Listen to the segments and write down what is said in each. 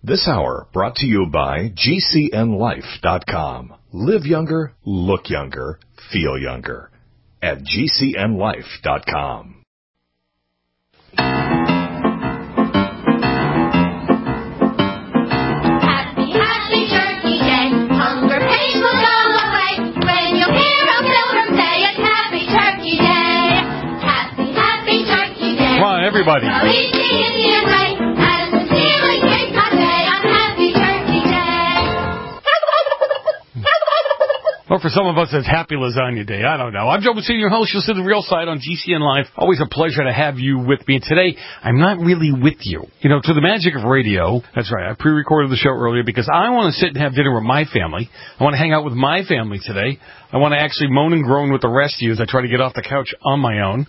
This hour brought to you by GCNLife.com. Live younger, look younger, feel younger. At GCNLife.com. Come on, everybody. Or for some of us, it's Happy Lasagna Day. I don't know. I'm Joe Messina, your host. You'll see the real side on GCN Live. Always a pleasure to have you with me. And today, I'm not really with you. You know, to the magic of radio, that's right, I pre-recorded the show earlier because I want to sit and have dinner with my family. I want to hang out with my family today. I want to actually moan and groan with the rest of you as I try to get off the couch on my own.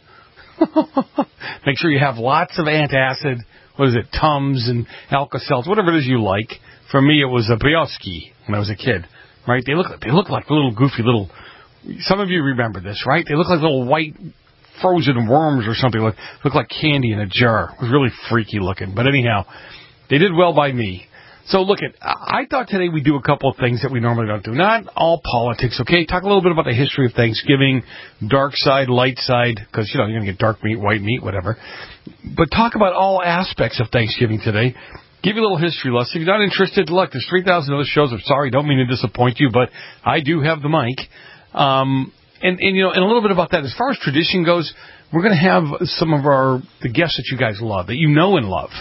Make sure you have lots of antacid, Tums and Alka-Seltz, whatever it is you like. For me, it was a Brioski when I was a kid, right? They look like little goofy little, some of you remember this, right? They look like little white frozen worms or something, look like candy in a jar. It was really freaky looking. But anyhow, they did well by me. So look, I thought today we'd do a couple of things that we normally don't do. Not all politics, okay? Talk a little bit about the history of Thanksgiving, dark side, light side, because, you're going to get dark meat, white meat, whatever. But talk about all aspects of Thanksgiving today. Give you a little history lesson. If you're not interested, look, there's 3,000 other shows. I'm sorry, don't mean to disappoint you, but I do have the mic. And a little bit about that. As far as tradition goes, we're going to have some of the guests that you guys love, that you know and love,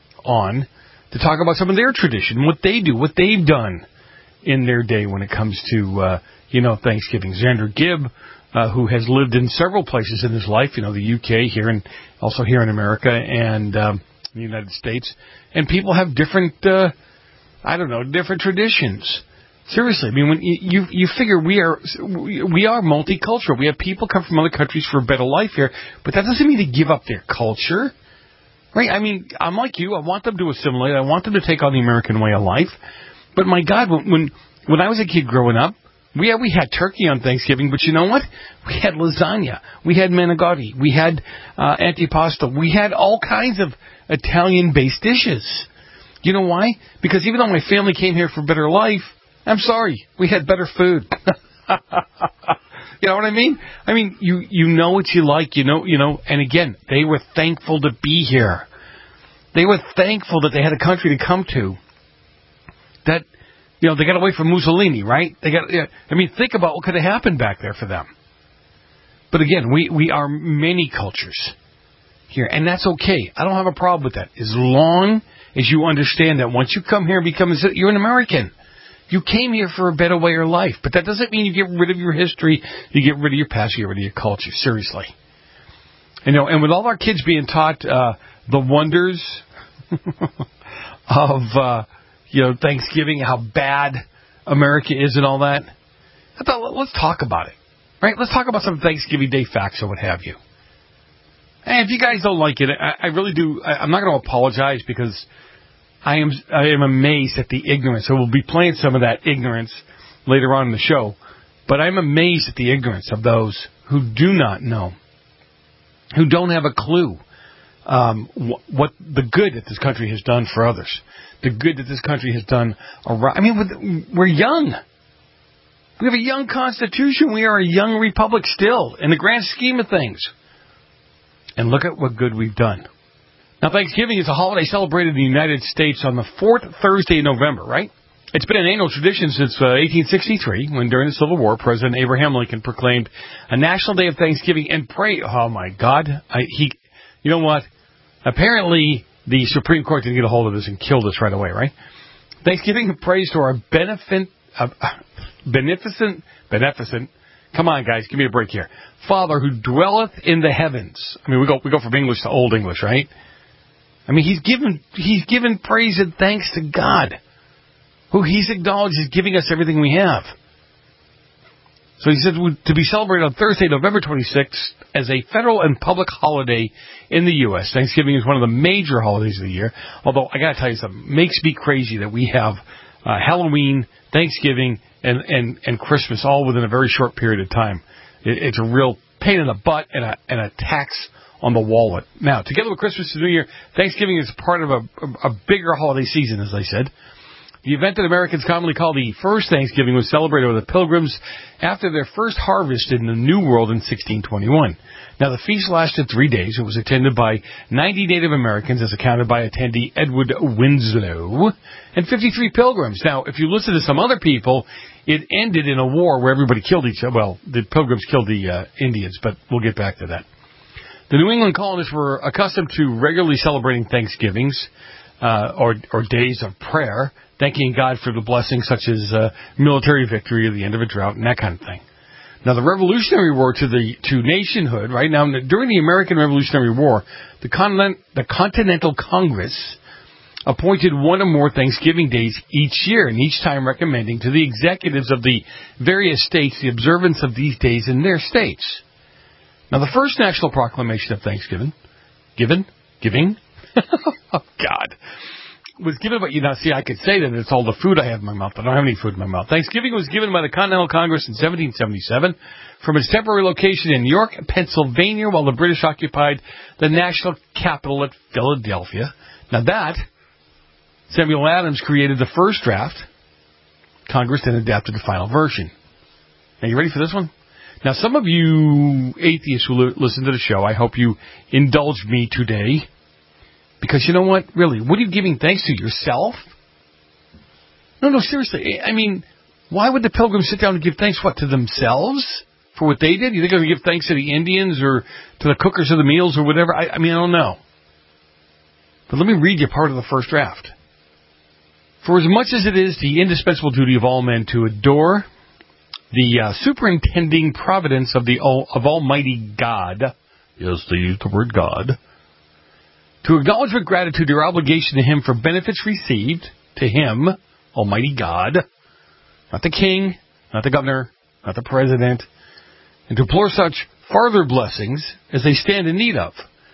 on to talk about some of their tradition, what they do, what they've done in their day when it comes to, Thanksgiving. Xander Gibb, who has lived in several places in his life, the UK here and also here in America and the United States. And people have different, different traditions. Seriously, I mean, when you figure we are multicultural. We have people come from other countries for a better life here, but that doesn't mean to give up their culture. Right? I mean, I'm like you. I want them to assimilate. I want them to take on the American way of life. But my God, when I was a kid growing up, we had turkey on Thanksgiving, but you know what? We had lasagna. We had manicotti. We had antipasto. We had all kinds of Italian-based dishes. You know why? Because even though my family came here for better life, I'm sorry, we had better food. You know what I mean? I mean, you know what you like, and again, they were thankful to be here. They were thankful that they had a country to come to. That, they got away from Mussolini, right? Think about what could have happened back there for them. But again, we are many cultures here, and that's okay. I don't have a problem with that. As long as you understand that once you come here and you're an American. You came here for a better way of life, but that doesn't mean you get rid of your history, you get rid of your past, you get rid of your culture, seriously. And with all our kids being taught the wonders of, Thanksgiving, how bad America is and all that, I thought, let's talk about it, right? Let's talk about some Thanksgiving Day facts or what have you. And if you guys don't like it, I really do, I'm not going to apologize because I am amazed at the ignorance. So we'll be playing some of that ignorance later on in the show. But I'm amazed at the ignorance of those who do not know, who don't have a clue what the good that this country has done for others, the good that this country has done around. I mean, we're young. We have a young Constitution. We are a young republic still in the grand scheme of things. And look at what good we've done. Now, Thanksgiving is a holiday celebrated in the United States on the fourth Thursday in November, right? It's been an annual tradition since 1863, when during the Civil War, President Abraham Lincoln proclaimed a national day of Thanksgiving and pray. Oh, my God. You know what? Apparently, the Supreme Court didn't get a hold of this and killed us right away, right? Thanksgiving prays to our beneficent, come on, guys, give me a break here. Father who dwelleth in the heavens. I mean, we go from English to Old English, right? I mean, he's given praise and thanks to God, who he's acknowledged is giving us everything we have. So he said to be celebrated on Thursday, November 26th, as a federal and public holiday in the U.S. Thanksgiving is one of the major holidays of the year. Although, I got to tell you something, it makes me crazy that we have Halloween, Thanksgiving, and Christmas all within a very short period of time. It's a real pain in the butt and a tax on the wallet. Now, together with Christmas and New Year, Thanksgiving is part of a bigger holiday season, as I said. The event that Americans commonly call the first Thanksgiving was celebrated with the Pilgrims after their first harvest in the New World in 1621. Now, the feast lasted 3 days. It was attended by 90 Native Americans, as accounted by attendee Edward Winslow, and 53 Pilgrims. Now, if you listen to some other people, it ended in a war where everybody killed each other. Well, the Pilgrims killed the Indians, but we'll get back to that. The New England colonists were accustomed to regularly celebrating Thanksgivings or days of prayer, thanking God for the blessings such as military victory at the end of a drought and that kind of thing. Now, the Revolutionary War to nationhood, right now, during the American Revolutionary War, the Continental Congress appointed one or more Thanksgiving days each year, and each time recommending to the executives of the various states the observance of these days in their states. Now, the first national proclamation of Thanksgiving, oh, God, was given by, I could say that it's all the food I have in my mouth, but I don't have any food in my mouth. Thanksgiving was given by the Continental Congress in 1777 from its temporary location in York, Pennsylvania, while the British occupied the national capital at Philadelphia. Now that, Samuel Adams created the first draft. Congress then adapted the final version. Now, you ready for this one? Now, some of you atheists who listen to the show, I hope you indulge me today. Because you know what? Really, what are you giving thanks to? Yourself? No, seriously. I mean, why would the Pilgrims sit down and give thanks, to themselves? For what they did? You think they're going to give thanks to the Indians or to the cookers of the meals or whatever? I don't know. But let me read you part of the first draft. For as much as it is the indispensable duty of all men to adore the superintending providence of Almighty God, yes, they use the word God, to acknowledge with gratitude their obligation to Him for benefits received, to Him, Almighty God, not the king, not the governor, not the president, and to implore such farther blessings as they stand in need of.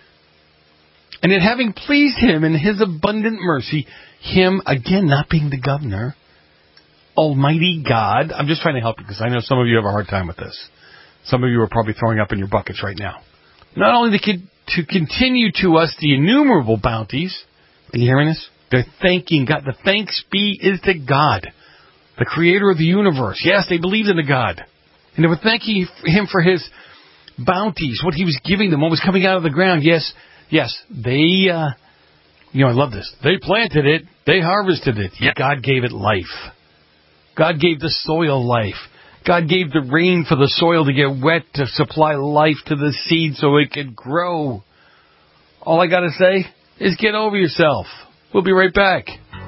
And it having pleased Him in His abundant mercy, Him, again, not being the governor, Almighty God, I'm just trying to help you because I know some of you have a hard time with this. Some of you are probably throwing up in your buckets right now. Not only to continue to us the innumerable bounties. Are you hearing this? They're thanking God. The thanks be is to God, the creator of the universe. Yes, they believed in the God. And they were thanking Him for His bounties, what He was giving them, what was coming out of the ground. Yes, they, I love this. They planted it. They harvested it. Yeah. God gave it life. God gave the soil life. God gave the rain for the soil to get wet to supply life to the seed so it could grow. All I got to say is get over yourself. We'll be right back.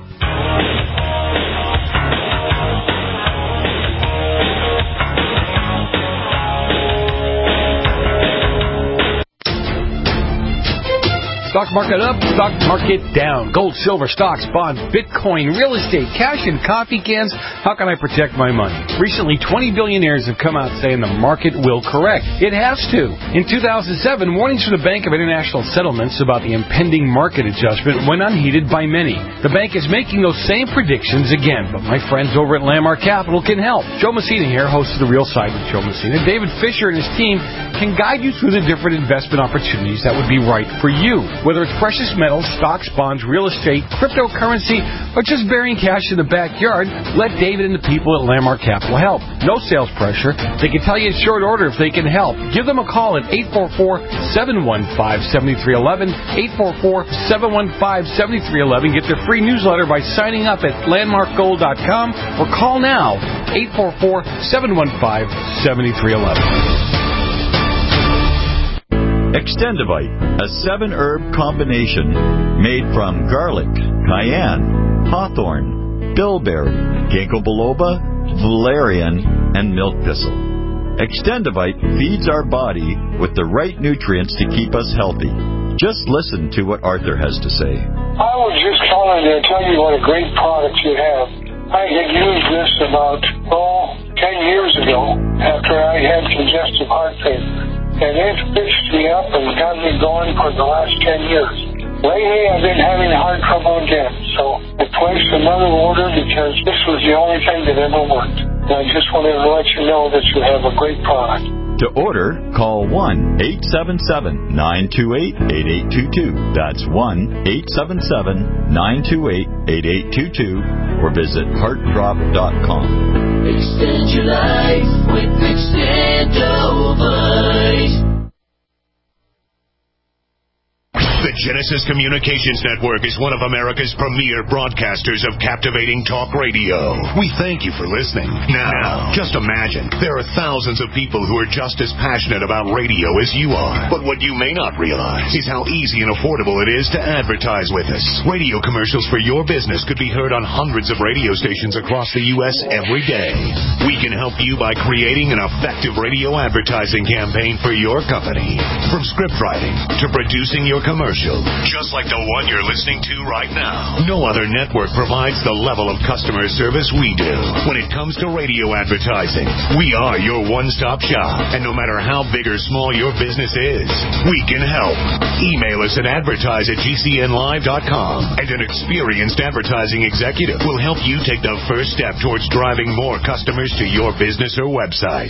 Stock market up, stock market down. Gold, silver, stocks, bonds, Bitcoin, real estate, cash, and coffee cans. How can I protect my money? Recently, 20 billionaires have come out saying the market will correct. It has to. In 2007, warnings from the Bank of International Settlements about the impending market adjustment went unheeded by many. The bank is making those same predictions again, but my friends over at Landmark Capital can help. Joe Messina here, host of The Real Side with Joe Messina. David Fisher and his team can guide you through the different investment opportunities that would be right for you. Whether it's precious metals, stocks, bonds, real estate, cryptocurrency, or just burying cash in the backyard, let David and the people at Landmark Capital help. No sales pressure. They can tell you in short order if they can help. Give them a call at 844-715-7311, 844-715-7311. Get their free newsletter by signing up at landmarkgold.com or call now, 844-715-7311. Extendivite, a 7-herb combination made from garlic, cayenne, hawthorn, bilberry, ginkgo biloba, valerian, and milk thistle. Extendivite feeds our body with the right nutrients to keep us healthy. Just listen to what Arthur has to say. I was just calling to tell you what a great product you have. I had used this about, 10 years ago after I had congestive heart failure. And it fixed me up and got me going for the last 10 years. Lately, I've been having heart trouble again, so I placed another order because this was the only thing that ever worked. And I just wanted to let you know that you have a great product. To order, call 1-877-928-8822. That's 1-877-928-8822 or visit heartdrop.com. Extend your life with Extendovite. The Genesis Communications Network is one of America's premier broadcasters of captivating talk radio. We thank you for listening. Now, just imagine, there are thousands of people who are just as passionate about radio as you are. But what you may not realize is how easy and affordable it is to advertise with us. Radio commercials for your business could be heard on hundreds of radio stations across the U.S. every day. We can help you by creating an effective radio advertising campaign for your company. From script writing to producing your commercial, just like the one you're listening to right now. No other network provides the level of customer service we do. When it comes to radio advertising, we are your one-stop shop. And no matter how big or small your business is, we can help. Email us at advertise@gcnlive.com, and an experienced advertising executive will help you take the first step towards driving more customers to your business or website.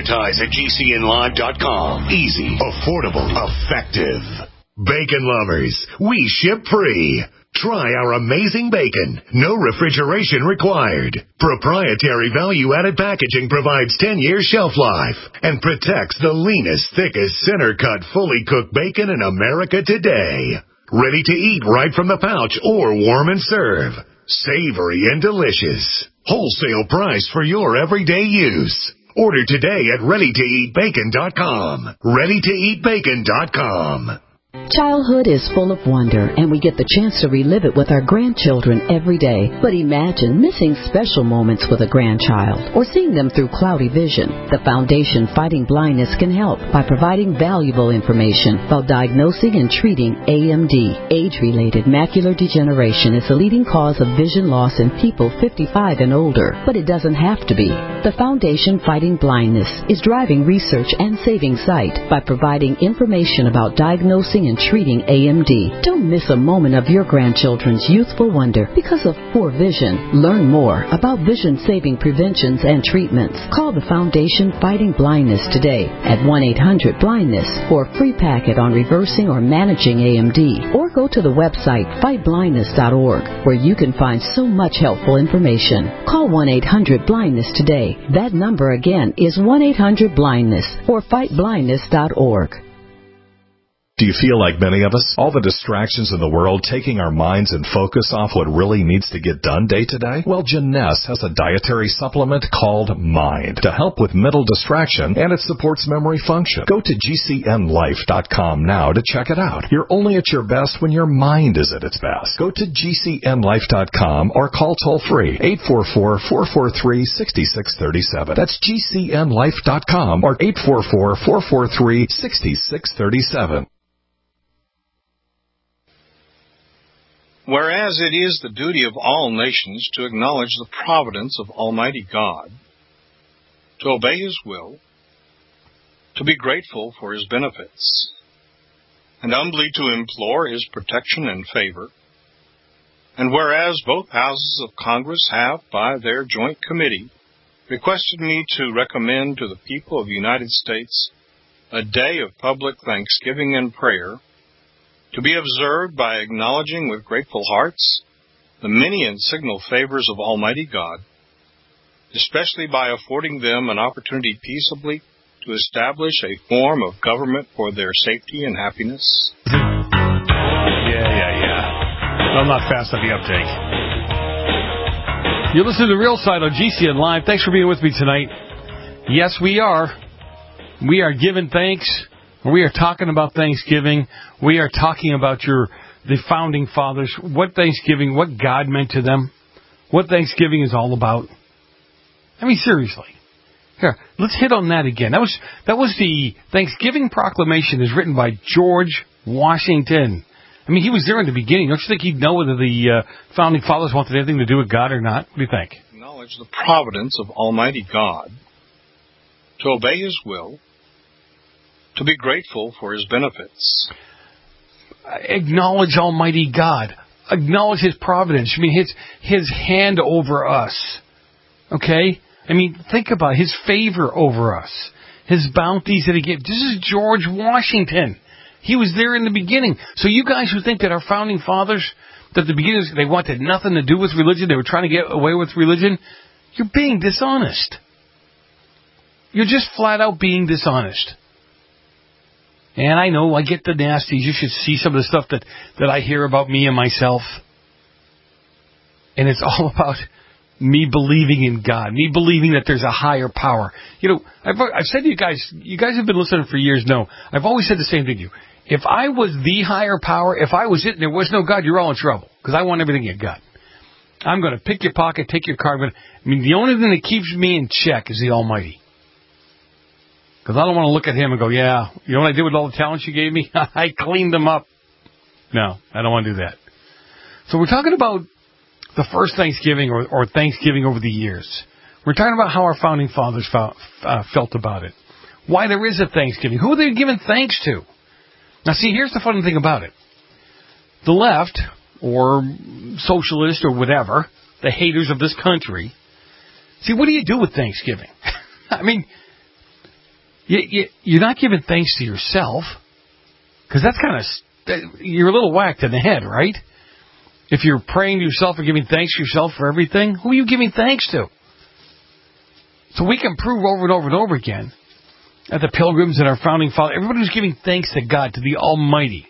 Advertise@gcnlive.com. Easy, affordable, effective. Bacon lovers, we ship free. Try our amazing bacon. No refrigeration required. Proprietary value-added packaging provides 10-year shelf life and protects the leanest, thickest, center-cut, fully cooked bacon in America today. Ready to eat right from the pouch or warm and serve. Savory and delicious. Wholesale price for your everyday use. Order today at readytoeatbacon.com. readytoeatbacon.com. Childhood is full of wonder, and we get the chance to relive it with our grandchildren every day. But imagine missing special moments with a grandchild or seeing them through cloudy vision. The Foundation Fighting Blindness can help by providing valuable information about diagnosing and treating AMD. Age-related macular degeneration is the leading cause of vision loss in people 55 and older, but it doesn't have to be. The Foundation Fighting Blindness is driving research and saving sight by providing information about diagnosing and treating AMD. Don't miss a moment of your grandchildren's youthful wonder because of poor vision. Learn more about vision-saving preventions and treatments. Call the Foundation Fighting Blindness today at 1-800-BLINDNESS for a free packet on reversing or managing AMD. Or go to the website fightblindness.org where you can find so much helpful information. Call 1-800-BLINDNESS today. That number again is 1-800-BLINDNESS or fightblindness.org. Do you feel like many of us? All the distractions in the world taking our minds and focus off what really needs to get done day to day? Well, Jeunesse has a dietary supplement called Mind to help with mental distraction, and it supports memory function. Go to GCNlife.com now to check it out. You're only at your best when your mind is at its best. Go to GCNlife.com or call toll-free 844-443-6637. That's GCNlife.com or 844-443-6637. Whereas it is the duty of all nations to acknowledge the providence of Almighty God, to obey His will, to be grateful for His benefits, and humbly to implore His protection and favor, and whereas both houses of Congress have, by their joint committee, requested me to recommend to the people of the United States a day of public thanksgiving and prayer, to be observed by acknowledging with grateful hearts the many and signal favors of Almighty God, especially by affording them an opportunity peaceably to establish a form of government for their safety and happiness. Yeah. I'm not fast on the uptake. You're listening to The Real Side on GCN Live. Thanks for being with me tonight. Yes, we are. We are giving thanks. We are talking about Thanksgiving. We are talking about the founding fathers, what Thanksgiving, what God meant to them, what Thanksgiving is all about. I mean, seriously. Here, let's hit on that again. That was the Thanksgiving Proclamation is written by George Washington. I mean, he was there in the beginning. Don't you think he'd know whether the founding fathers wanted anything to do with God or not? What do you think? Acknowledge the providence of Almighty God, to obey His will, to be grateful for His benefits. Acknowledge Almighty God. Acknowledge His providence. I mean, His hand over us. Okay? I mean, think about His favor over us. his bounties that he gave. This is George Washington. He was there in the beginning. So you guys who think that our founding fathers, that the beginners, they wanted nothing to do with religion, they were trying to get away with religion, you're being dishonest. You're just flat out being dishonest. And I know, I get the nasties. You should see some of the stuff that I hear about me and myself. And it's all about me believing in God, me believing that there's a higher power. You know, I've said to you guys have been listening for years, know, I've always said the same thing to you. If I was the higher power, if I was it and there was no God, you're all in trouble. Because I want everything you got. I'm going to pick your pocket, take your card. I mean, the only thing that keeps me in check is the Almighty. Because I don't want to look at him and go, yeah, you know what I did with all the talents you gave me? I cleaned them up. No, I don't want to do that. So we're talking about the first Thanksgiving or Thanksgiving over the years. We're talking about how our founding fathers felt about it. Why there is a Thanksgiving. Who are they giving thanks to? Now, see, here's the funny thing about it. The left, or socialist, or whatever, the haters of this country, see, what do you do with Thanksgiving? I mean, you're not giving thanks to yourself, because that's kind of, you're a little whacked in the head, right? If you're praying to yourself and giving thanks to yourself for everything, who are you giving thanks to? So we can prove over and over and over again that the Pilgrims and our founding fathers, everybody was giving thanks to God, to the Almighty.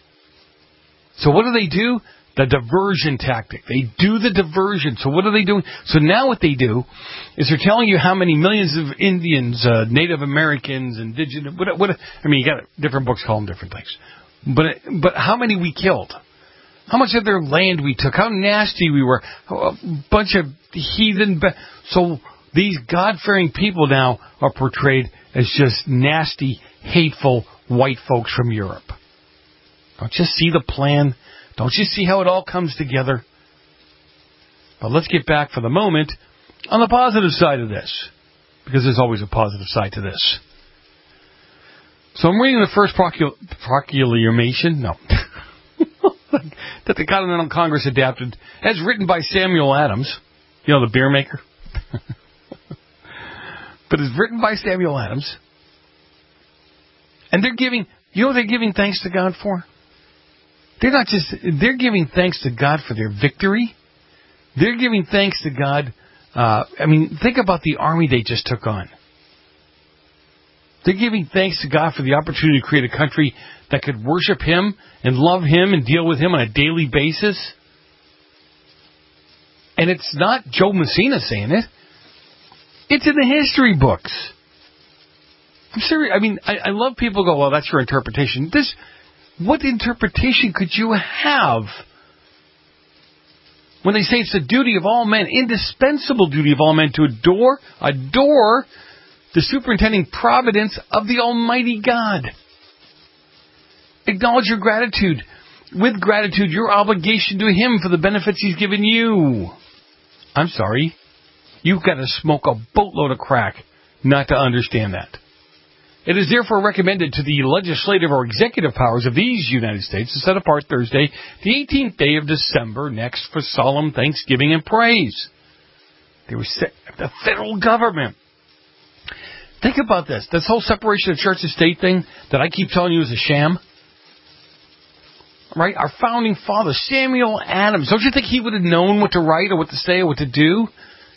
So what do? The diversion tactic. They do the diversion. So what are they doing? So now what they do is they're telling you how many millions of Indians, Native Americans, indigenous, I mean, you got different books call them different things. But how many we killed? How much of their land we took? How nasty we were? A bunch of heathen. So these God-fearing people now are portrayed as just nasty, hateful white folks from Europe. Don't you see the plan? Don't you see how it all comes together? But let's get back for the moment on the positive side of this, because there's always a positive side to this. So I'm reading the first proclamation. No. that the Continental Congress adapted, as written by Samuel Adams, you know, the beer maker. But it's written by Samuel Adams. And they're giving, you know what they're giving thanks to God for? They're giving thanks to God for their victory. They're giving thanks to God. Think about the army they just took on. They're giving thanks to God for the opportunity to create a country that could worship Him and love Him and deal with Him on a daily basis. And it's not Joe Messina saying it. It's in the history books. I'm serious. I mean, I love people who go, well, that's your interpretation. What interpretation could you have when they say it's the duty of all men, indispensable duty of all men, to adore the superintending providence of the Almighty God? Acknowledge your gratitude. With gratitude, your obligation to Him for the benefits He's given you. I'm sorry. You've got to smoke a boatload of crack not to understand that. It is therefore recommended to the legislative or executive powers of these United States to set apart Thursday, the 18th day of December next for solemn thanksgiving and praise. They were set the federal government. Think about this. This whole separation of church and state thing that I keep telling you is a sham. Right? Our founding father, Samuel Adams. Don't you think he would have known what to write or what to say or what to do?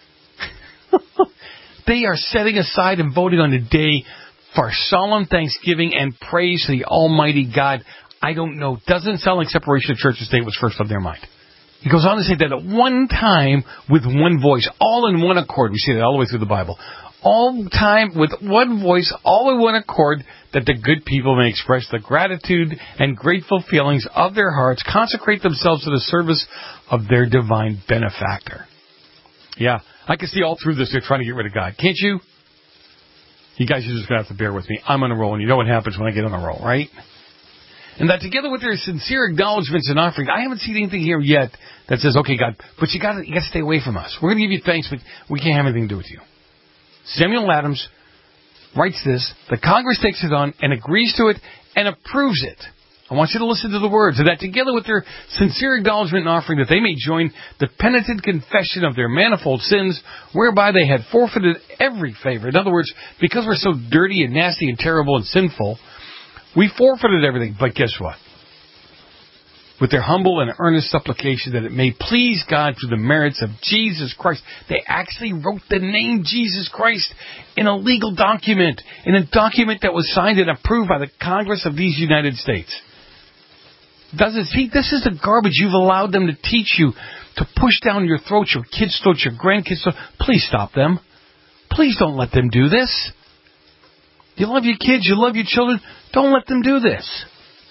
They are setting aside and voting on a day for solemn thanksgiving and praise to the Almighty God. I don't know. Doesn't sound like separation of church and state was first on their mind. He goes on to say that at one time, with one voice, all in one accord, we see that all the way through the Bible, all time with one voice, all in one accord, that the good people may express the gratitude and grateful feelings of their hearts, consecrate themselves to the service of their divine benefactor. Yeah, I can see all through this they're trying to get rid of God. Can't you? You guys are just going to have to bear with me. I'm on a roll, and you know what happens when I get on a roll, right? And that together with their sincere acknowledgments and offerings, I haven't seen anything here yet that says, okay, God, but you got to stay away from us. We're going to give you thanks, but we can't have anything to do with you. Samuel Adams writes this. The Congress takes it on and agrees to it and approves it I want you to listen to the words, and that together with their sincere acknowledgement and offering, that they may join the penitent confession of their manifold sins, whereby they had forfeited every favor. In other words, because we're so dirty and nasty and terrible and sinful, we forfeited everything. But guess what? With their humble and earnest supplication that it may please God through the merits of Jesus Christ. They actually wrote the name Jesus Christ in a legal document, in a document that was signed and approved by the Congress of these United States. See, this is the garbage you've allowed them to teach you, to push down your throat, your kids' throats, your grandkids' throats. Please stop them. Please don't let them do this. You love your kids, you love your children. Don't let them do this.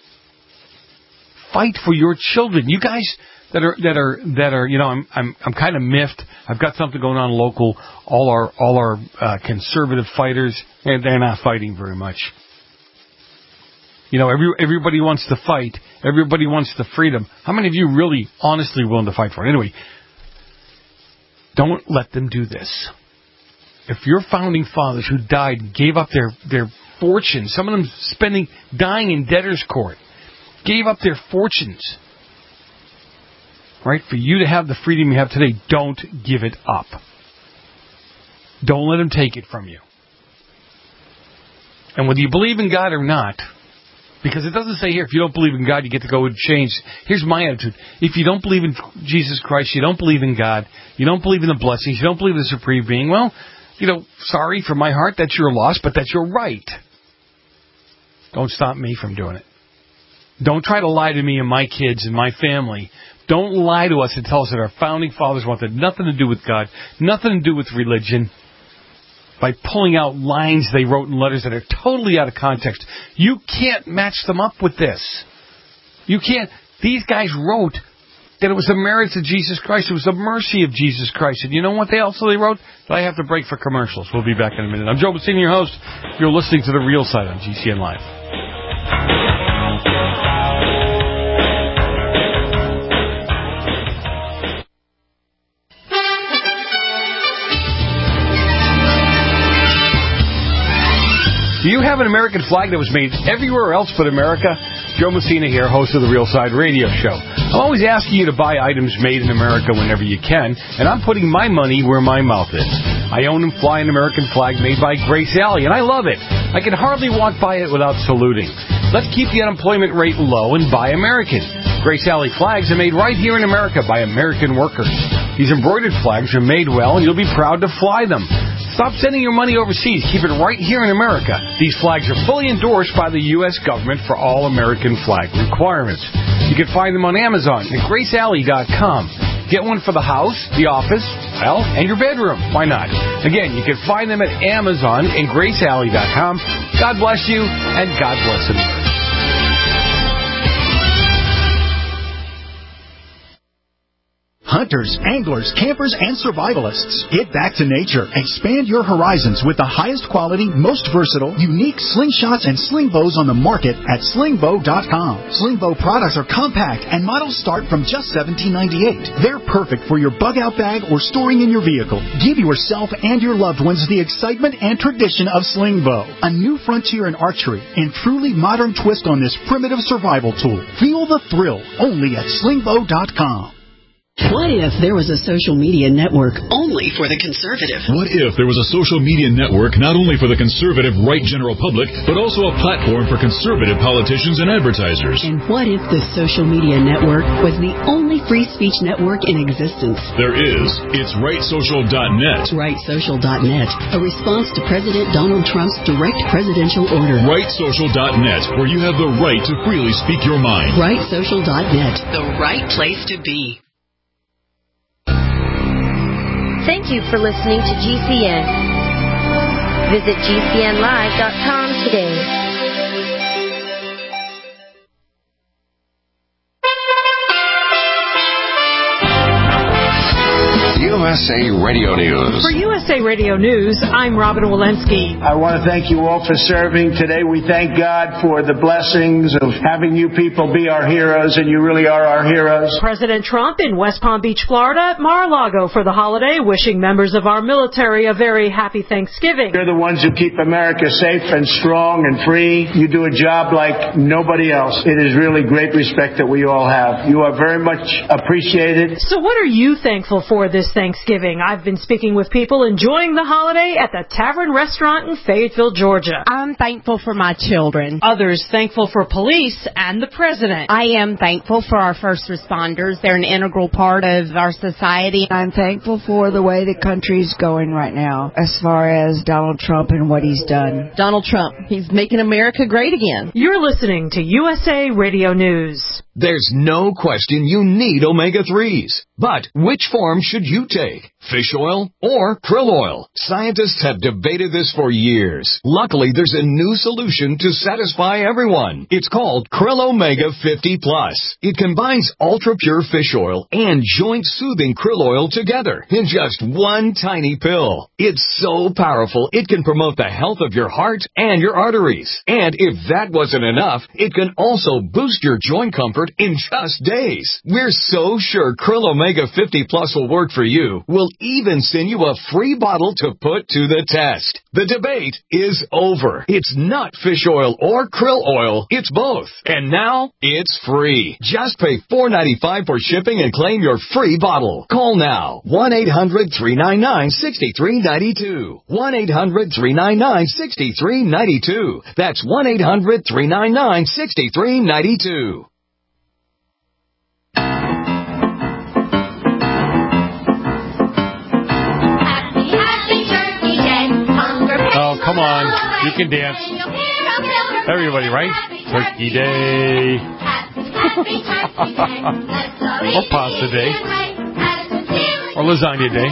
Fight for your children. You guys that are, you know, I'm kind of miffed. I've got something going on local. All our conservative fighters, they're not fighting very much. You know, everybody wants to fight. Everybody wants the freedom. How many of you really, honestly willing to fight for it? Anyway, don't let them do this. If your founding fathers who died gave up their fortunes, some of them dying in debtor's court, gave up their fortunes, right, for you to have the freedom you have today, don't give it up. Don't let them take it from you. And whether you believe in God or not, because it doesn't say here, if you don't believe in God, you get to go and change. Here's my attitude. If you don't believe in Jesus Christ, you don't believe in God, you don't believe in the blessings, you don't believe in the Supreme Being, well, you know, sorry from my heart, that's your loss, but that's your right. Don't stop me from doing it. Don't try to lie to me and my kids and my family. Don't lie to us and tell us that our founding fathers wanted nothing to do with God, nothing to do with religion, by pulling out lines they wrote in letters that are totally out of context. You can't match them up with this. You can't. These guys wrote that it was the merits of Jesus Christ. It was the mercy of Jesus Christ. And you know what they wrote? That I have to break for commercials. We'll be back in a minute. I'm Joe Bassini, your host. You're listening to The Real Side on GCN Live. Do you have an American flag that was made everywhere else but America? Joe Messina here, host of the Real Side Radio Show. I'm always asking you to buy items made in America whenever you can, and I'm putting my money where my mouth is. I own and fly an American flag made by Grace Alley, and I love it. I can hardly walk by it without saluting. Let's keep the unemployment rate low and buy American. Grace Alley flags are made right here in America by American workers. These embroidered flags are made well, and you'll be proud to fly them. Stop sending your money overseas. Keep it right here in America. These flags are fully endorsed by the U.S. government for all American flag requirements. You can find them on Amazon at GraceAlley.com. Get one for the house, the office, well, and your bedroom. Why not? Again, you can find them at Amazon and GraceAlley.com. God bless you, and God bless America. Hunters, anglers, campers, and survivalists. Get back to nature. Expand your horizons with the highest quality, most versatile, unique slingshots and sling bows on the market at slingbow.com. Slingbow products are compact and models start from just $17.98. They're perfect for your bug-out bag or storing in your vehicle. Give yourself and your loved ones the excitement and tradition of Slingbow, a new frontier in archery and truly modern twist on this primitive survival tool. Feel the thrill only at slingbow.com. What if there was a social media network only for the conservative? What if there was a social media network not only for the conservative right general public, but also a platform for conservative politicians and advertisers? And what if the social media network was the only free speech network in existence? There is. It's RightSocial.net. RightSocial.net, a response to President Donald Trump's direct presidential order. RightSocial.net, where you have the right to freely speak your mind. RightSocial.net, the right place to be. Thank you for listening to GCN. Visit GCNlive.com today. You USA Radio News. For USA Radio News, I'm Robin Walensky. I want to thank you all for serving. Today we thank God for the blessings of having you people be our heroes, and you really are our heroes. President Trump in West Palm Beach, Florida, at Mar-a-Lago for the holiday, wishing members of our military a very happy Thanksgiving. You're the ones who keep America safe and strong and free. You do a job like nobody else. It is really great respect that we all have. You are very much appreciated. So what are you thankful for this Thanksgiving? I've been speaking with people enjoying the holiday at the Tavern Restaurant in Fayetteville, Georgia. I'm thankful for my children. Others thankful for police and the president. I am thankful for our first responders. They're an integral part of our society. I'm thankful for the way the country's going right now as far as Donald Trump and what he's done. Donald Trump, he's making America great again. You're listening to USA Radio News. There's no question you need omega-3s. But which form should you take? Fish oil or krill oil? Scientists have debated this for years. Luckily, there's a new solution to satisfy everyone. It's called Krill Omega 50 Plus. It combines ultra-pure fish oil and joint-soothing krill oil together in just one tiny pill. It's so powerful, it can promote the health of your heart and your arteries. And if that wasn't enough, it can also boost your joint comfort in just days. We're so sure Krill Omega 50 Plus will work for you. We'll even send you a free bottle to put to the test. The debate is over. It's not fish oil or krill oil. It's both. And now, it's free. Just pay $4.95 for shipping and claim your free bottle. Call now. 1-800-399-6392. 1-800-399-6392. That's 1-800-399-6392. Oh, come on. You can dance. Everybody, right? Turkey Day. Or pasta day. Or lasagna day.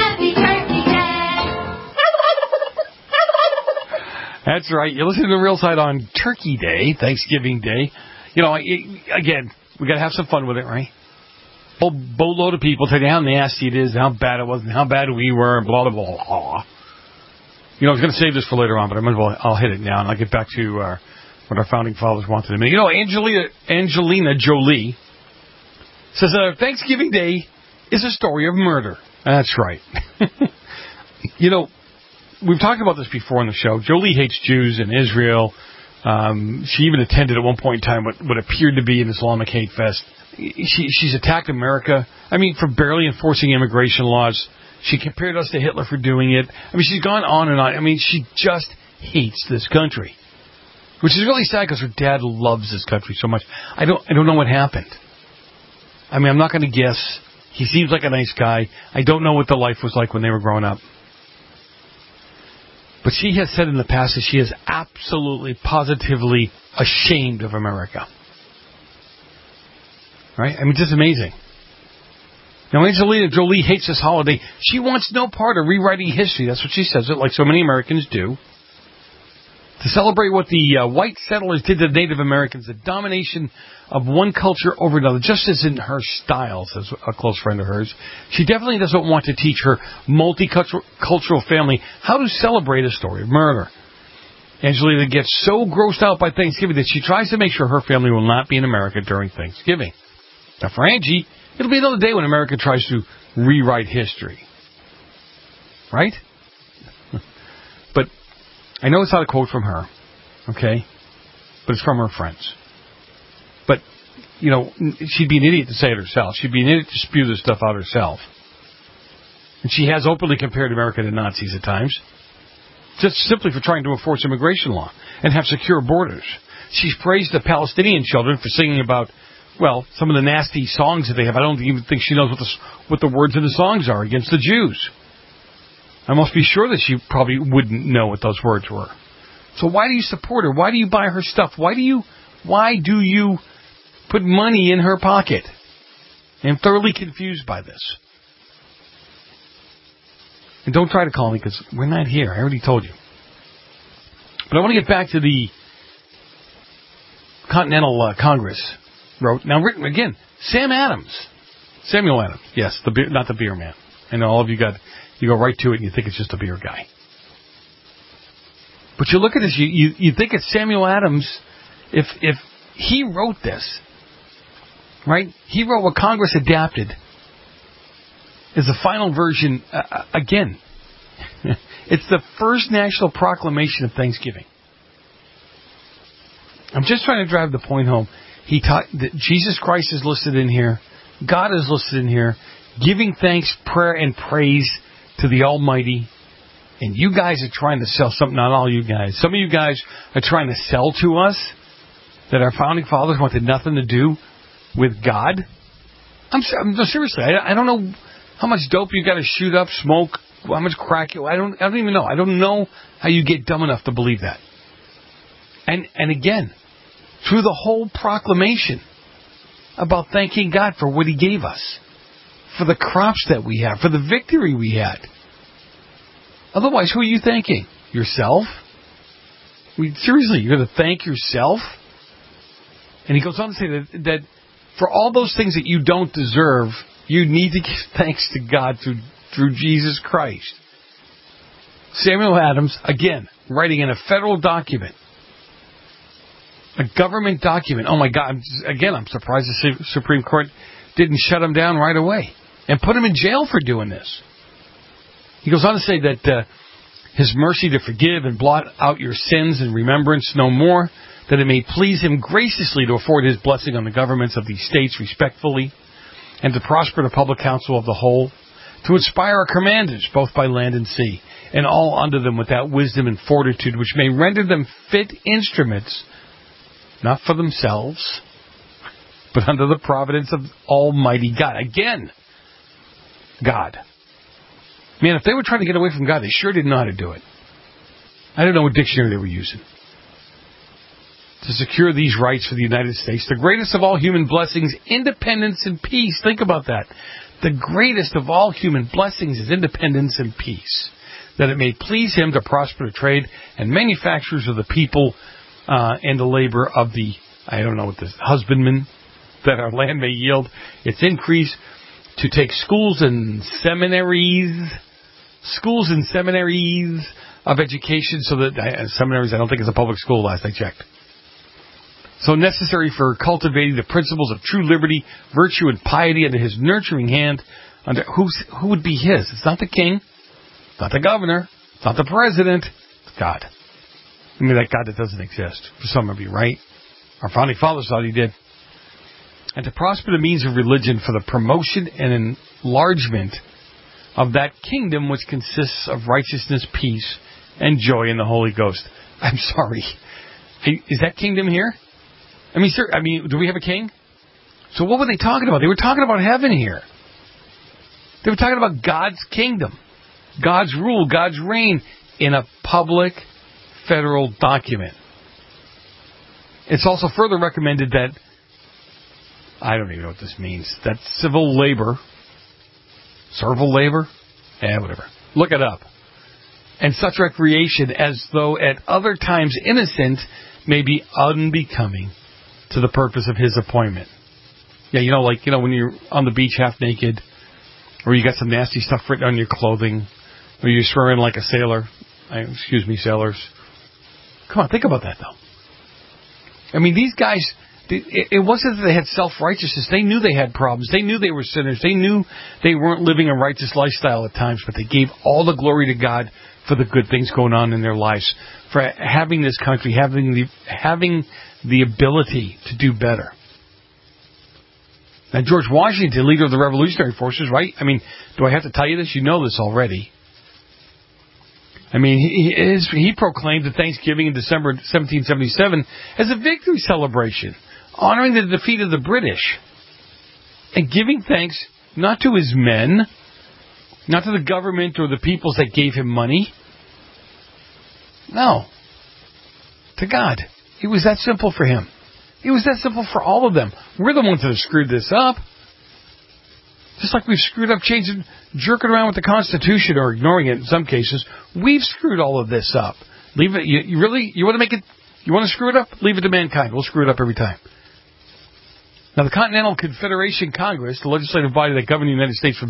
That's right. You're listening to The Real Side on Turkey Day, Thanksgiving Day. You know, again, we got to have some fun with it, right? Boatload of people telling you how nasty it is, and how bad it was, and how bad we were, and blah, blah, blah, blah. You know, I was going to save this for later on, but I'll hit it now, and I'll get back to what our founding fathers wanted to me. You know, Angelina Jolie says Thanksgiving Day is a story of murder. That's right. You know, we've talked about this before on the show. Jolie hates Jews in Israel. She even attended at one point in time what appeared to be an Islamic hate fest. She's attacked America, for barely enforcing immigration laws. She compared us to Hitler for doing it. She's gone on and on. She just hates this country, which is really sad because her dad loves this country so much. I don't know what happened. I'm not going to guess. He seems like a nice guy. I don't know what the life was like when they were growing up. But she has said in the past that she is absolutely, positively ashamed of America. Right? Just amazing. Now, Angelina Jolie hates this holiday. She wants no part of rewriting history. That's what she says, like so many Americans do. To celebrate what the white settlers did to Native Americans, the domination of one culture over another, just isn't her style, says a close friend of hers. She definitely doesn't want to teach her multicultural family how to celebrate a story of murder. Angelina gets so grossed out by Thanksgiving that she tries to make sure her family will not be in America during Thanksgiving. Now, for Angie, it'll be another day when America tries to rewrite history. Right? But I know it's not a quote from her, okay? But it's from her friends. But, she'd be an idiot to say it herself. She'd be an idiot to spew this stuff out herself. And she has openly compared America to Nazis at times, just simply for trying to enforce immigration law and have secure borders. She's praised the Palestinian children for singing about, some of the nasty songs that they have. I don't even think she knows what the words in the songs are against the Jews. I must be sure that she probably wouldn't know what those words were. So why do you support her? Why do you buy her stuff? Why do you put money in her pocket? I'm thoroughly confused by this. And don't try to call me because we're not here. I already told you. But I want to get back to the Continental Congress wrote. Now, written again, Samuel Adams. Yes, not the beer man. I know all of you go right to it and you think it's just a beer guy. But you look at this, you think it's Samuel Adams, if he wrote this, right? He wrote what Congress adapted is the final version, again. It's the first national proclamation of Thanksgiving. I'm just trying to drive the point home. He taught that Jesus Christ is listed in here. God is listed in here. Giving thanks, prayer, and praise to the Almighty. And you guys are trying to sell something, not all you guys. Some of you guys are trying to sell to us that our founding fathers wanted nothing to do with God. Seriously, I don't know how much dope you got to shoot up, smoke, how much crack I don't even know. I don't know how you get dumb enough to believe that. And again, through the whole proclamation about thanking God for what He gave us, for the crops that we have, for the victory we had. Otherwise, who are you thanking? Yourself? Seriously, you're going to thank yourself? And he goes on to say that for all those things that you don't deserve, you need to give thanks to God through Jesus Christ. Samuel Adams, again, writing in a federal document, a government document. Oh my God, I'm surprised the Supreme Court didn't shut him down right away and put him in jail for doing this. He goes on to say that His mercy to forgive and blot out your sins and remembrance no more, that it may please Him graciously to afford His blessing on the governments of these states respectfully, and to prosper the public counsel of the whole, to inspire our commanders, both by land and sea, and all under them with that wisdom and fortitude which may render them fit instruments, not for themselves, but under the providence of Almighty God. Again, God. Man, if they were trying to get away from God, they sure didn't know how to do it. I don't know what dictionary they were using. To secure these rights for the United States, the greatest of all human blessings, independence and peace. Think about that. The greatest of all human blessings is independence and peace. That it may please Him to prosper the trade and manufacturers of the people and the labor of the, husbandmen, that our land may yield its increase, to take schools and seminaries of education, so that seminaries, I don't think it's a public school last I checked. So necessary for cultivating the principles of true liberty, virtue, and piety under His nurturing hand. Under who would be His? It's not the king, it's not the governor, it's not the president, it's God. I mean, that God that doesn't exist for some of you, right? Our founding fathers thought He did. And to prosper the means of religion for the promotion and enlargement of that kingdom which consists of righteousness, peace, and joy in the Holy Ghost. I'm sorry. Is that kingdom here? Do we have a king? So what were they talking about? They were talking about heaven here. They were talking about God's kingdom, God's rule, God's reign in a public federal document. It's also further recommended that, I don't even know what this means, that servile labor, whatever. Look it up. And such recreation as though at other times innocent may be unbecoming to the purpose of His appointment. Yeah, when you're on the beach half naked, or you got some nasty stuff written on your clothing, or you're swearing like a sailor. Excuse me, sailors. Come on, think about that, though. I mean, these guys, it wasn't that they had self-righteousness. They knew they had problems. They knew they were sinners. They knew they weren't living a righteous lifestyle at times, but they gave all the glory to God for the good things going on in their lives, for having this country, having the ability to do better. Now, George Washington, leader of the Revolutionary Forces, right? I mean, do I have to tell you this? You know this already. I mean, he proclaimed the Thanksgiving in December 1777 as a victory celebration, honoring the defeat of the British, and giving thanks not to his men, not to the government or the peoples that gave him money. No. To God. It was that simple for him. It was that simple for all of them. We're the ones that have screwed this up. Just like we've screwed up jerking around with the Constitution or ignoring it in some cases, we've screwed all of this up. Leave it. You want to make it? You want to screw it up? Leave it to mankind. We'll screw it up every time. Now, the Continental Confederation Congress, the legislative body that governed the United States from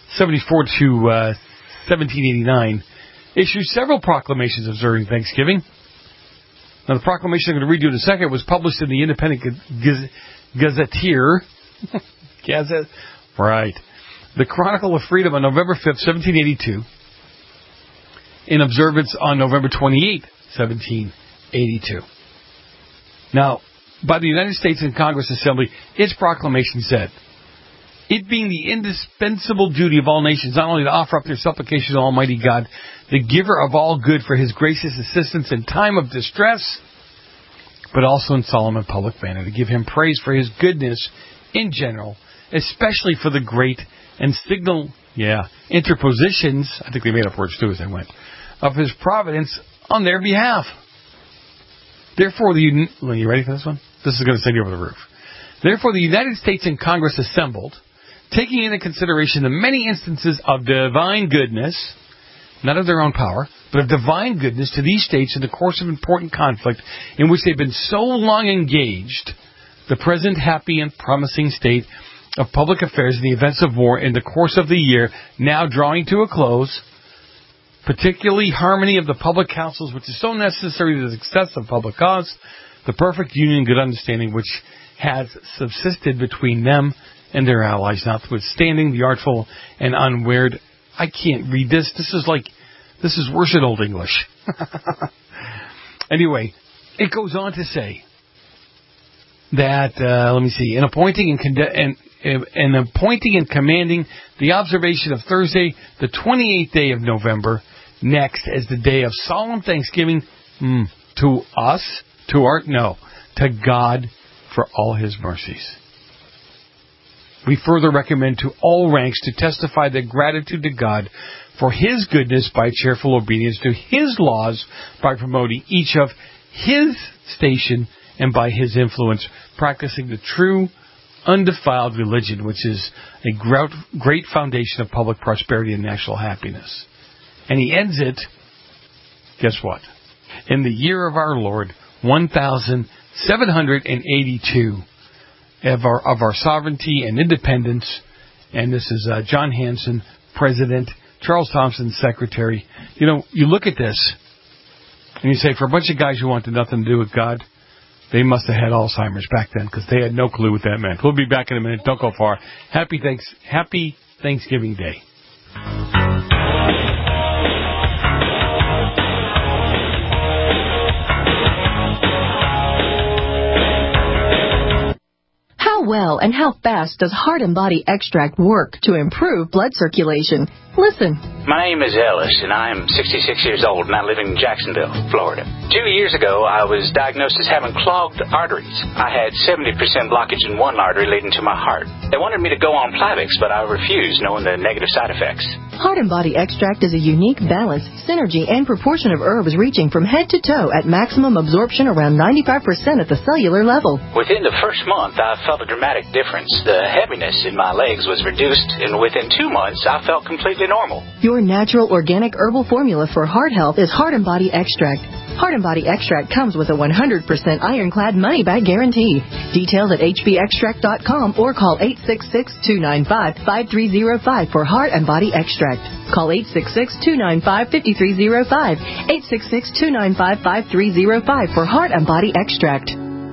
74 to 1789, issued several proclamations observing Thanksgiving. Now, the proclamation I'm going to read you in a second was published in the Independent Gazetteer. Gazette? Right. The Chronicle of Freedom on November 5th, 1782. In observance on November 28th, 1782. Now, by the United States and Congress Assembly, its proclamation said, it being the indispensable duty of all nations not only to offer up their supplication to Almighty God, the giver of all good, for his gracious assistance in time of distress, but also in solemn and public manner, to give him praise for his goodness in general, especially for the great and signal, interpositions, I think they made up words too as I went, of his providence on their behalf. Therefore, you ready for this one? This is going to send you over the roof. Therefore, the United States and Congress assembled, taking into consideration the many instances of divine goodness, not of their own power, but of divine goodness to these states in the course of important conflict in which they've been so long engaged, the present happy and promising state of public affairs and the events of war in the course of the year now drawing to a close, particularly harmony of the public councils, which is so necessary to the success of public cause, the perfect union and good understanding which has subsisted between them and their allies, notwithstanding the artful and unweird. I can't read this. This is worse than Old English. Anyway, it goes on to say that, in appointing and commanding the observation of Thursday, the 28th day of November, next as the day of solemn thanksgiving to God for all his mercies. We further recommend to all ranks to testify their gratitude to God for his goodness by cheerful obedience to his laws, by promoting each of his station and by his influence, practicing the true, undefiled religion, which is a great foundation of public prosperity and national happiness. And he ends it, guess what? In the year of our Lord, 1782, of our sovereignty and independence, and this is John Hanson, President, Charles Thompson, Secretary. You look at this, and you say, for a bunch of guys who wanted nothing to do with God, they must have had Alzheimer's back then, because they had no clue what that meant. We'll be back in a minute. Don't go far. Happy Thanksgiving Day. How well and how fast does Heart and Body Extract work to improve blood circulation? Listen. My name is Ellis, and I'm 66 years old, and I live in Jacksonville, Florida. 2 years ago, I was diagnosed as having clogged arteries. I had 70% blockage in one artery leading to my heart. They wanted me to go on Plavix, but I refused, knowing the negative side effects. Heart and Body Extract is a unique balance, synergy, and proportion of herbs reaching from head to toe at maximum absorption around 95% at the cellular level. Within the first month, I felt a dramatic difference. The heaviness in my legs was reduced, and within 2 months, I felt completely normal. Your natural organic herbal formula for heart health is Heart and Body Extract. Heart and Body Extract comes with a 100% ironclad money-back guarantee. Details at hbextract.com or call 866-295-5305 for Heart and Body Extract. Call 866-295-5305. 866-295-5305 for Heart and Body Extract.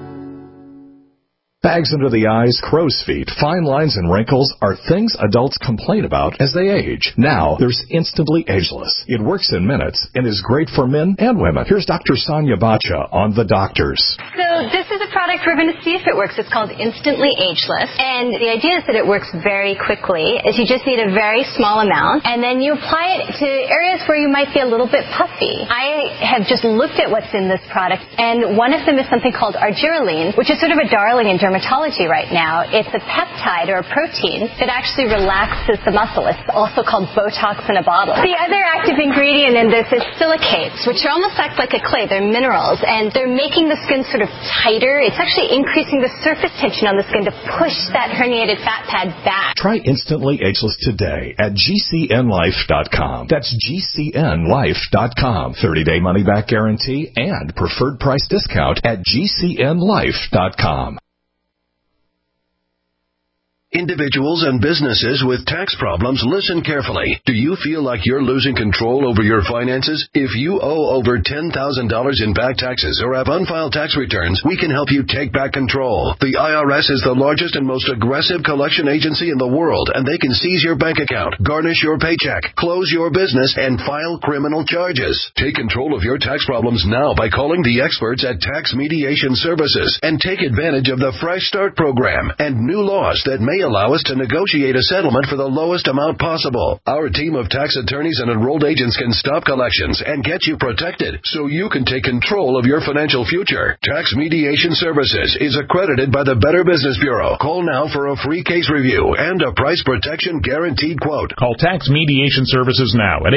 Bags under the eyes, crow's feet, fine lines, and wrinkles are things adults complain about as they age. Now, there's Instantly Ageless. It works in minutes and is great for men and women. Here's Dr. Sonia Bacha on The Doctors. So this is a product we're going to see if it works. It's called Instantly Ageless. And the idea is that it works very quickly. Is you just need a very small amount, and then you apply it to areas where you might be a little bit puffy. I have just looked at what's in this product, and one of them is something called argireline, which is sort of a darling in dermatology right now. It's a peptide or a protein that actually relaxes the muscle. It's also called Botox in a bottle. The other active ingredient in this is silicates, which are almost act like a clay. They're minerals, and they're making the skin sort of tighter. It's actually increasing the surface tension on the skin to push that herniated fat pad back. Try Instantly Ageless today at GCNlife.com. That's GCNlife.com. 30-day money-back guarantee and preferred price discount at GCNlife.com. Individuals and businesses with tax problems, listen carefully. Do you feel like you're losing control over your finances? If you owe over $10,000 in back taxes or have unfiled tax returns, we can help you take back control. The IRS is the largest and most aggressive collection agency in the world, and they can seize your bank account, garnish your paycheck, close your business, and file criminal charges. Take control of your tax problems now by calling the experts at Tax Mediation Services and take advantage of the Fresh Start program and new laws that may allow us to negotiate a settlement for the lowest amount possible. Our team of tax attorneys and enrolled agents can stop collections and get you protected so you can take control of your financial future. Tax Mediation Services is accredited by the Better Business Bureau. Call now for a free case review and a price protection guaranteed quote. Call Tax Mediation Services now at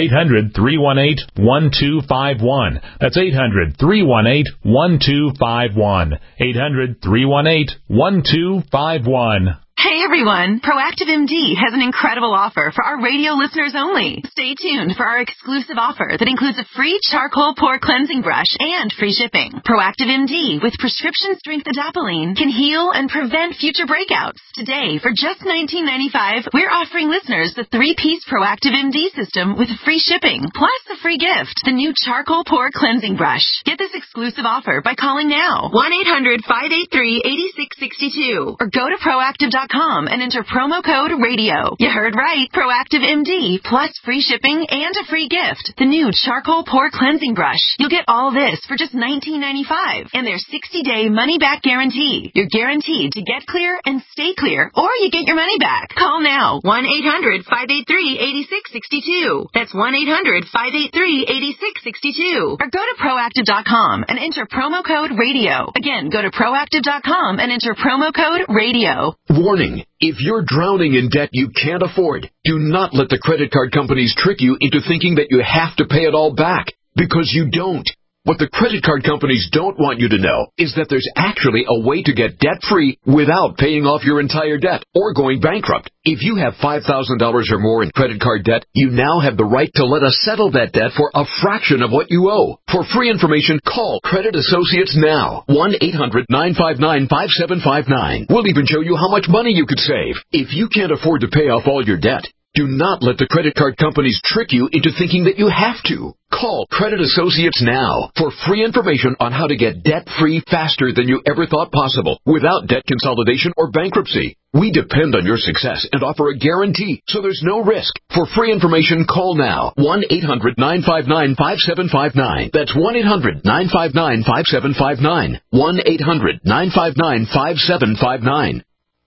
800-318-1251. That's 800-318-1251. 800-318-1251. Hey everyone, Proactive MD has an incredible offer for our radio listeners only. Stay tuned for our exclusive offer that includes a free charcoal pore cleansing brush and free shipping. Proactive MD with prescription strength adapalene can heal and prevent future breakouts. Today, for just $19.95, we're offering listeners the 3-piece Proactive MD system with free shipping, plus a free gift, the new charcoal pore cleansing brush. Get this exclusive offer by calling now, 1-800-583-8662, or go to proactive.com and enter promo code RADIO. You heard right. Proactive MD plus free shipping and a free gift. The new charcoal pore cleansing brush. You'll get all this for just $19.95 and their 60-day money-back guarantee. You're guaranteed to get clear and stay clear, or you get your money back. Call now. 1-800-583-8662. That's 1-800-583-8662. Or go to proactive.com and enter promo code RADIO. Again, go to proactive.com and enter promo code RADIO. Warning, if you're drowning in debt you can't afford, do not let the credit card companies trick you into thinking that you have to pay it all back, because you don't. What the credit card companies don't want you to know is that there's actually a way to get debt-free without paying off your entire debt or going bankrupt. If you have $5,000 or more in credit card debt, you now have the right to let us settle that debt for a fraction of what you owe. For free information, call Credit Associates now. 1-800-959-5759. We'll even show you how much money you could save. If you can't afford to pay off all your debt, do not let the credit card companies trick you into thinking that you have to. Call Credit Associates now for free information on how to get debt-free faster than you ever thought possible without debt consolidation or bankruptcy. We depend on your success and offer a guarantee, so there's no risk. For free information, call now. 1-800-959-5759. That's 1-800-959-5759. 1-800-959-5759.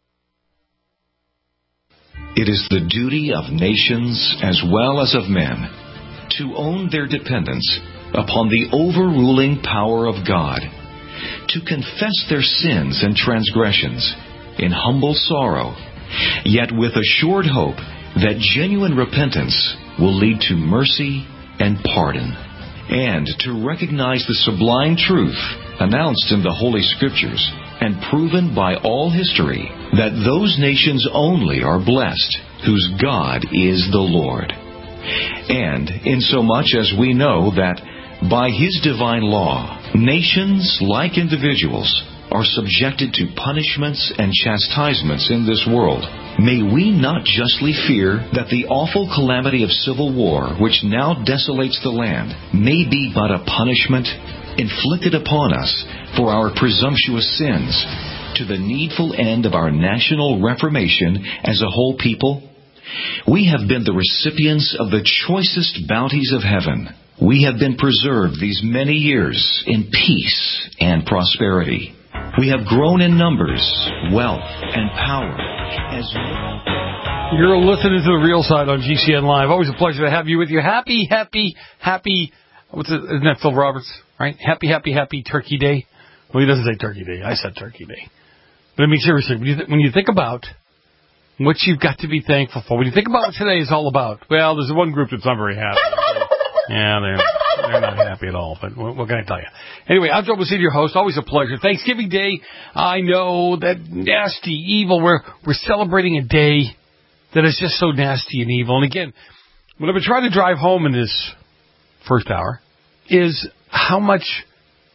It is the duty of nations as well as of men to own their dependence upon the overruling power of God, to confess their sins and transgressions in humble sorrow, yet with assured hope that genuine repentance will lead to mercy and pardon, and to recognize the sublime truth announced in the Holy Scriptures and proven by all history, that those nations only are blessed whose God is the Lord. And insomuch as we know that by His divine law, nations, like individuals, are subjected to punishments and chastisements in this world, may we not justly fear that the awful calamity of civil war which now desolates the land may be but a punishment inflicted upon us for our presumptuous sins, to the needful end of our national reformation as a whole people? We have been the recipients of the choicest bounties of heaven. We have been preserved these many years in peace and prosperity. We have grown in numbers, wealth, and power. You're listening to The Real Side on GCN Live. Always a pleasure to have you with you. Happy, isn't that Phil Roberts, right? Happy Turkey Day. Well, he doesn't say Turkey Day. I said Turkey Day. But I mean, seriously, when you think about what you've got to be thankful for, when you think about what today is all about, well, there's one group that's not very happy. Yeah, they're not happy at all, but what can I tell you? Anyway, I'm Joe Bacino, your host. Always a pleasure. Thanksgiving Day, I know that nasty, evil. We're celebrating a day that is just so nasty and evil. And again, what I've been trying to drive home in this first hour is how much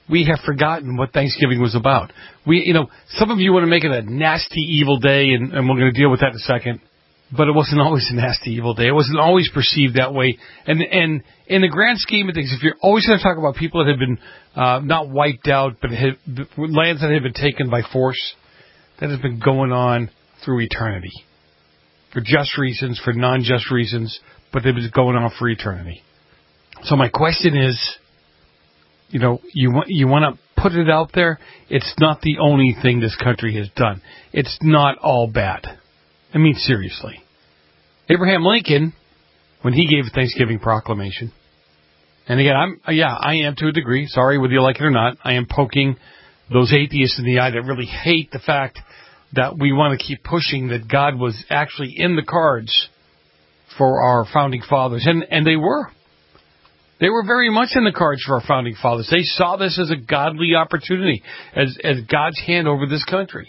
we have forgotten what Thanksgiving was about. Some of you want to make it a nasty, evil day, and we're going to deal with that in a second. But it wasn't always a nasty, evil day. It wasn't always perceived that way. And in the grand scheme of things, if you're always going to talk about people that have been not wiped out, but lands that have been taken by force, that has been going on through eternity. For just reasons, for non-just reasons, but they've been going on for eternity. So my question is, you want to put it out there? It's not the only thing this country has done. It's not all bad. I mean, seriously. Abraham Lincoln, when he gave a Thanksgiving proclamation, and again, I am to a degree, sorry whether you like it or not, I am poking those atheists in the eye that really hate the fact that we want to keep pushing that God was actually in the cards for our founding fathers. And they were. They were very much in the cards for our founding fathers. They saw this as a godly opportunity, as God's hand over this country.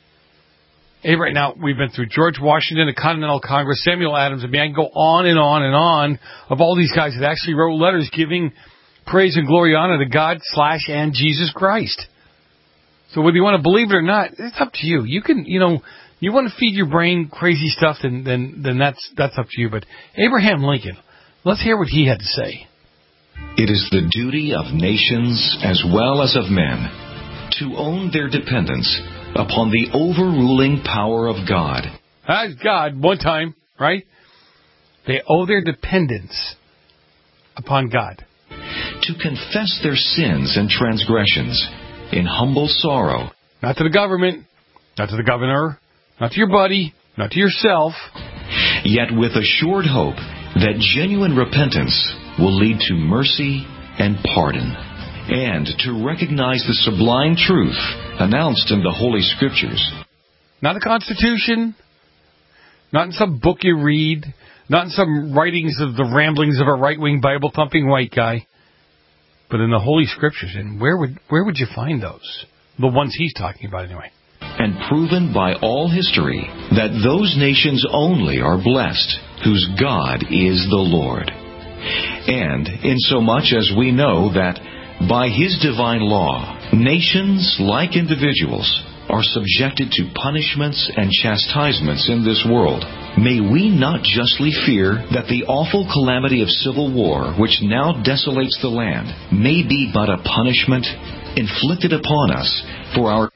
Right now, we've been through George Washington, the Continental Congress, Samuel Adams. I mean, I can go on and on and on of all these guys that actually wrote letters giving praise and glory honor to God / and Jesus Christ. So whether you want to believe it or not, it's up to you. You can, you want to feed your brain crazy stuff, then that's up to you. But Abraham Lincoln, let's hear what he had to say. It is the duty of nations as well as of men to own their dependence upon the overruling power of God. That's God, one time, right? They owe their dependence upon God. To confess their sins and transgressions in humble sorrow. Not to the government, not to the governor, not to your buddy, not to yourself. Yet with assured hope that genuine repentance will lead to mercy and pardon, and to recognize the sublime truth announced in the Holy Scriptures. Not the Constitution, not in some book you read, not in some writings of the ramblings of a right-wing Bible-thumping white guy, but in the Holy Scriptures. And where would you find those? The ones he's talking about anyway. And proven by all history that those nations only are blessed whose God is the Lord. And insomuch as we know that by His divine law, nations, like individuals, are subjected to punishments and chastisements in this world, may we not justly fear that the awful calamity of civil war, which now desolates the land, may be but a punishment inflicted upon us for our...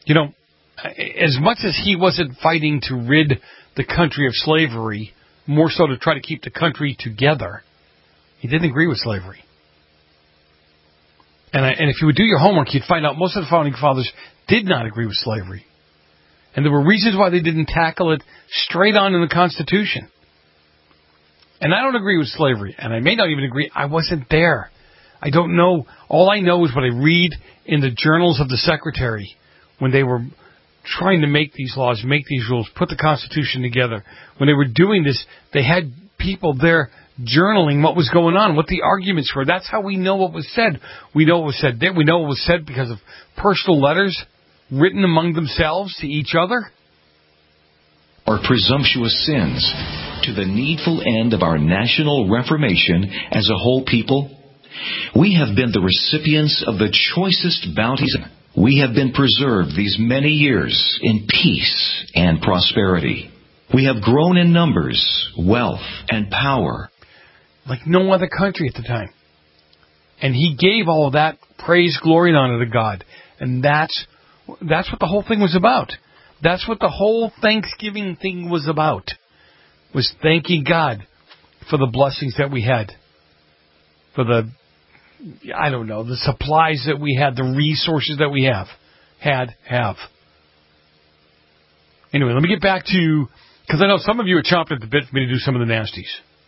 as much as he wasn't fighting to rid the country of slavery, more so to try to keep the country together, he didn't agree with slavery. And if you would do your homework, you'd find out most of the founding fathers did not agree with slavery. And there were reasons why they didn't tackle it straight on in the Constitution. And I don't agree with slavery. And I may not even agree. I wasn't there. I don't know. All I know is what I read in the journals of the Secretary when they were trying to make these laws, make these rules, put the Constitution together. When they were doing this, they had people there journaling what was going on, what the arguments were. That's how we know what was said. We know what was said there. We know what was said because of personal letters written among themselves to each other. Our presumptuous sins to the needful end of our national reformation as a whole people. We have been the recipients of the choicest bounties. We have been preserved these many years in peace and prosperity. We have grown in numbers, wealth, and power. Like no other country at the time. And he gave all of that praise, glory, and honor to God. And that's what the whole thing was about. That's what the whole Thanksgiving thing was about. Was thanking God for the blessings that we had. For the supplies that we had, the resources that we have. Anyway, let me get back to, because I know some of you are chomping at the bit for me to do some of the nasties.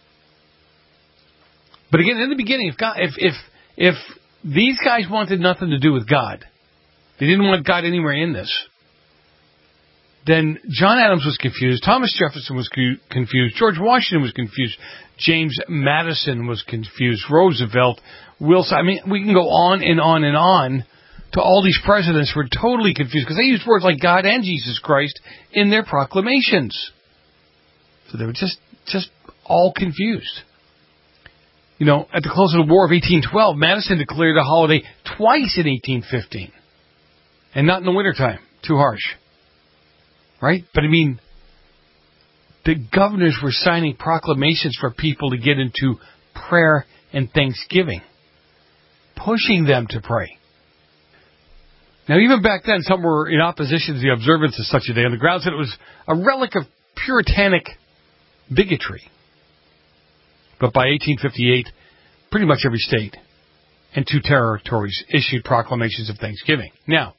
But again, in the beginning, if these guys wanted nothing to do with God, they didn't want God anywhere in this, then John Adams was confused, Thomas Jefferson was confused, George Washington was confused, James Madison was confused, Roosevelt, Wilson. I mean, we can go on and on and on to all these presidents who were totally confused because they used words like God and Jesus Christ in their proclamations. So they were just all confused. At the close of the War of 1812, Madison declared the holiday twice in 1815. And not in the wintertime. Too harsh. Right? But I mean, the governors were signing proclamations for people to get into prayer and thanksgiving. Pushing them to pray. Now, even back then, some were in opposition to the observance of such a day on the grounds that it was a relic of puritanic bigotry. But by 1858, pretty much every state and 2 territories issued proclamations of Thanksgiving. Now,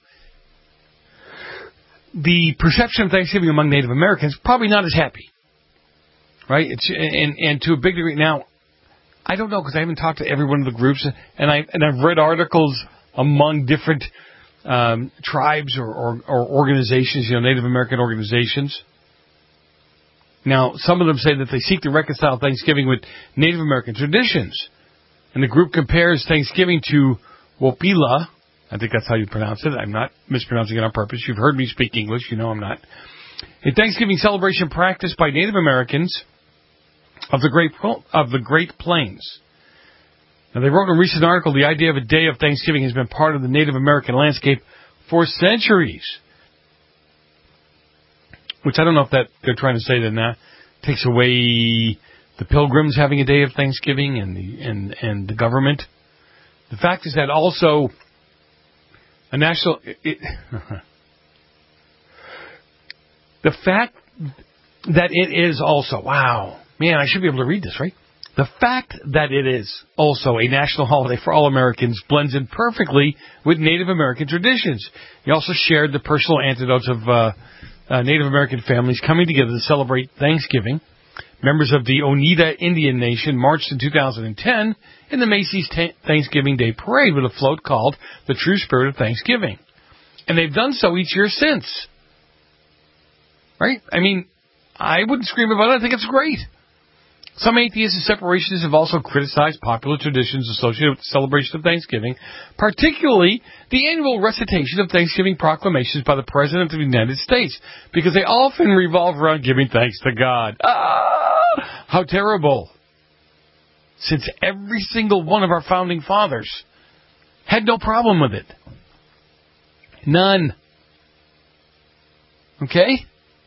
the perception of Thanksgiving among Native Americans probably not as happy, right? And to a big degree. Now, I don't know because I haven't talked to every one of the groups, and I've read articles among different tribes or organizations, Native American organizations. Now, some of them say that they seek to reconcile Thanksgiving with Native American traditions. And the group compares Thanksgiving to Wopila. I think that's how you pronounce it. I'm not mispronouncing it on purpose. You've heard me speak English. You know I'm not. A Thanksgiving celebration practiced by Native Americans of the Great Plains. Now, they wrote in a recent article, the idea of a day of Thanksgiving has been part of the Native American landscape for centuries. Which I don't know if that they're trying to say that that takes away the Pilgrims having a day of Thanksgiving and the government. The fact is that also a national... the fact that it is also... Wow. Man, I should be able to read this, right? The fact that it is also a national holiday for all Americans blends in perfectly with Native American traditions. He also shared the personal anecdotes of Native American families coming together to celebrate Thanksgiving. Members of the Oneida Indian Nation marched in 2010 in the Macy's Thanksgiving Day Parade with a float called The True Spirit of Thanksgiving. And they've done so each year since. Right? I mean, I wouldn't scream about it. I think it's great. Some atheists and separationists have also criticized popular traditions associated with the celebration of Thanksgiving, particularly the annual recitation of Thanksgiving proclamations by the President of the United States, because they often revolve around giving thanks to God. How terrible. Since every single one of our founding fathers had no problem with it. None. Okay?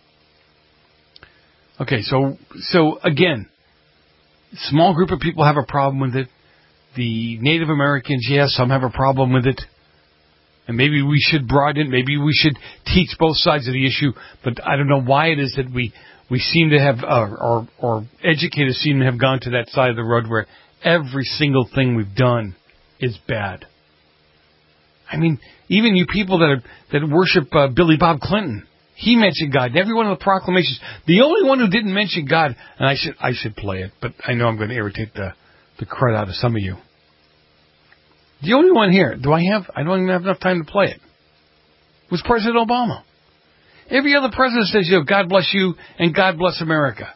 Okay, so again, small group of people have a problem with it. The Native Americans, yes, some have a problem with it. And maybe we should broaden it. Maybe we should teach both sides of the issue. But I don't know why it is that we seem to have, or educators seem to have gone to that side of the road where every single thing we've done is bad. I mean, even you people that worship Billy Bob Clinton, he mentioned God in every one of the proclamations. The only one who didn't mention God, and I should play it, but I know I'm going to irritate the crud out of some of you. The only one here, I don't even have enough time to play it, was President Obama. Every other president says, God bless you and God bless America.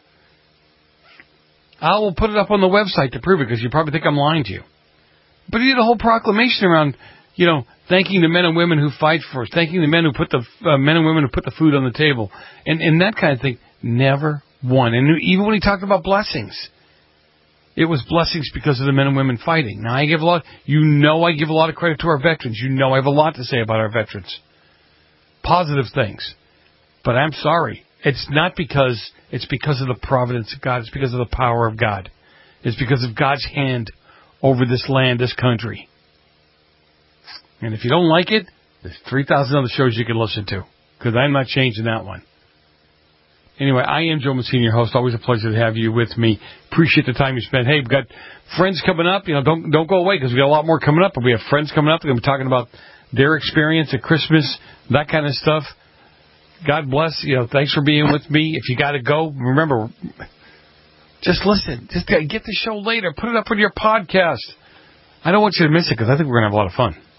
I will put it up on the website to prove it because you probably think I'm lying to you. But he did a whole proclamation around, thanking the men and women who fight for us, thanking the men who put the men and women who put the food on the table, and that kind of thing. Never one. And even when he talked about blessings, it was blessings because of the men and women fighting. Now I give a lot of credit to our veterans. I have a lot to say about our veterans. Positive things. But I'm sorry. It's because of the providence of God. It's because of the power of God. It's because of God's hand over this land, this country. And if you don't like it, there's 3,000 other shows you can listen to. Because I'm not changing that one. Anyway, I am Joe Messina, your host. Always a pleasure to have you with me. Appreciate the time you spent. Hey, we've got friends coming up. Don't go away because we got a lot more coming up. But we have friends coming up. They're going to be talking about their experience at Christmas, that kind of stuff. God bless. Thanks for being with me. If you got to go, remember, just listen. Just get the show later. Put it up on your podcast. I don't want you to miss it because I think we're going to have a lot of fun.